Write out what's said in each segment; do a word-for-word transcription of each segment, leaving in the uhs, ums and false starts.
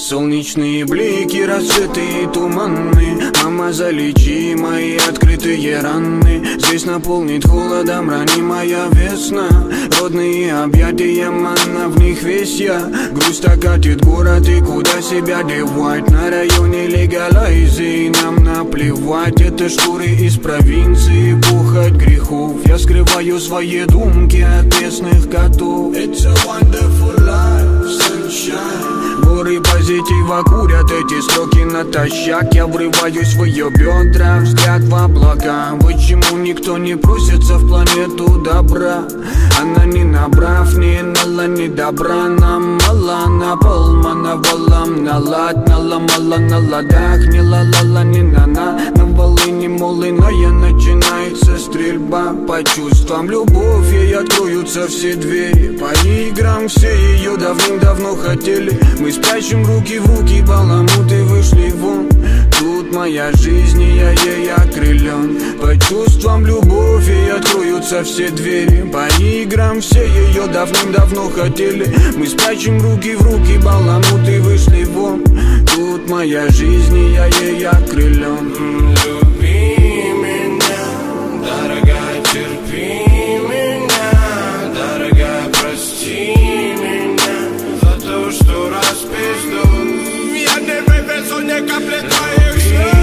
Солнечные блики, рассветы и туманы. Мама, залечи мои открытые раны. Здесь наполнит холодом ранимая весна. Родные объятия, манна, в них весь я. Грусть окатит город, и куда себя девать? На районе легалайзи, нам наплевать. Это шкуры из провинции, похоть грехов. Я скрываю свои думки от местных котов. It's a wonderful life, sunshine. Горы позитива курят эти строки натощак. Я врываюсь в ее бедра, взгляд в облака. Почему никто не просится в планету добра? Она не набрав, не нала, не добра. Нам мало, на пол, мана валам, налад, наломала на ладах. Не ла-ла-ла, не на-на, на волыне молыная. Начинается стрельба по чувствам, любовь, ей откроются все двери. По играм все ее давным-давно хотели. Мы спрячем руки в руки, баламуты вышли вон. Тут моя жизнь, и я ей окрылен. По чувствам, любовь, ей откроются все двери. По играм все ее давным-давно хотели. Мы спрячем руки в руки, баламуты вышли вон. Тут моя жизнь, и я ей окрылен. Люби меня, дорогая, терпи меня. Дорогая, прости меня за то, что распизду. Я не вывезу ни капли твоих слез.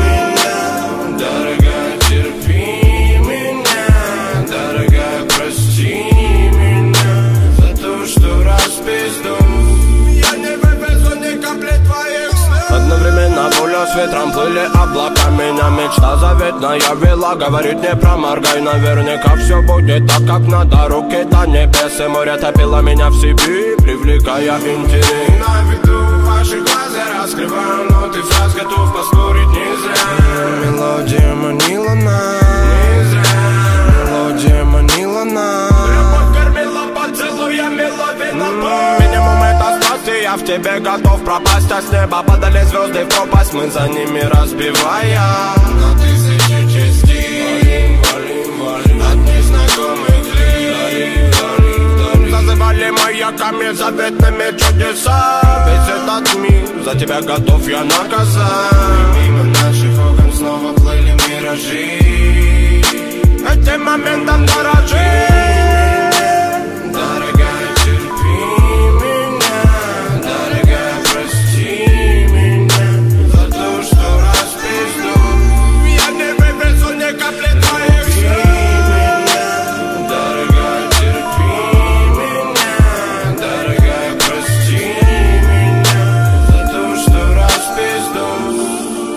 Дорогая, терпи меня. Дорогая, прости меня за то, что распизду. Я не вывезу ни капли твоих слез. Одновременно пуля с ветром плыли облака. Меня мечта заветная вела. Говорит, не проморгай, наверняка все будет так, как надо. Руки до небес, и море топило меня в себе, привлекая интерес. На виду ваши глаза раскрываю, но ты фраз готов поспорить не зря. Мелодия манила нас, не зря. Мелодия манила нас. Любовь кормила поцелуями, ловила боль. Минимум это страсти, я в тебе готов пропасть. А с неба падали звезды в пропасть, мы за ними разбивая на тысячи частей. Валим, валим, валим от незнакомых лиц. Зазывали маяками заветными чудеса. Весь этот мир за тебя готов я наказать. Мимо наших окон снова плыли миражи. Этим моментом дорожи. Дорогая, терпи меня. Дорогая, прости меня за то, что распизду. Я не вывезу ни капли твоих слез. Дорогая, терпи меня. Дорогая, прости меня за то, что распизду.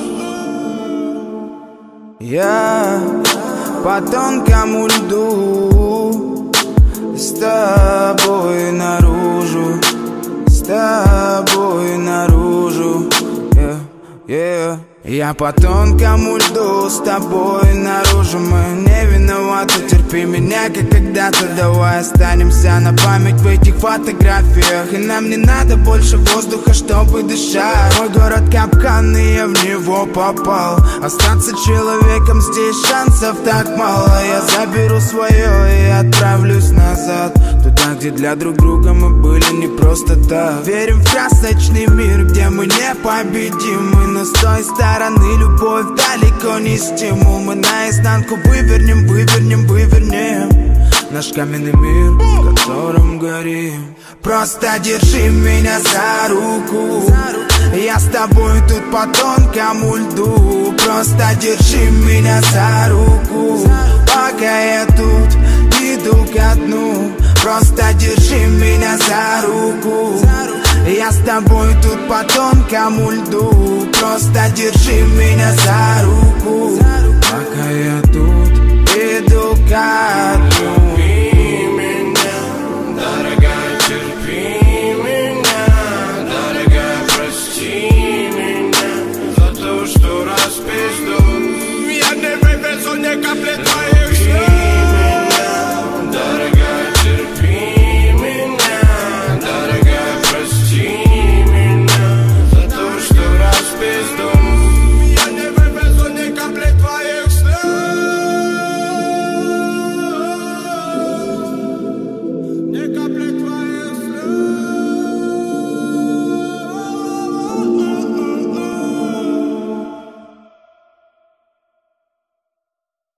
Я по тонкому льду, с тобой наружу, с тобой наружу, yeah, yeah. Я по тонкому льду, с тобой наружу. Мы не виноваты, терпи меня, как когда-то. Давай останемся на память в этих фотографиях. И нам не надо больше воздуха, чтобы дышать. Мой город капкан, и я в него попал. Остаться человеком здесь шансов так мало. Я заберу свое и отправлюсь назад, туда, где для друг друга мы были не просто так. Верим в красочный мир, где мы непобедимы. Но с той стороны любовь далеко не стимул. Мы наизнанку вывернем, вывернем, вывернем наш каменный мир, в котором горим. Просто держи меня за руку, я с тобой тут по тонкому льду. Просто держи меня за руку, пока я тут иду ко дну. Просто держи меня за руку, я с тобой тут по тонкому льду. Просто держи меня за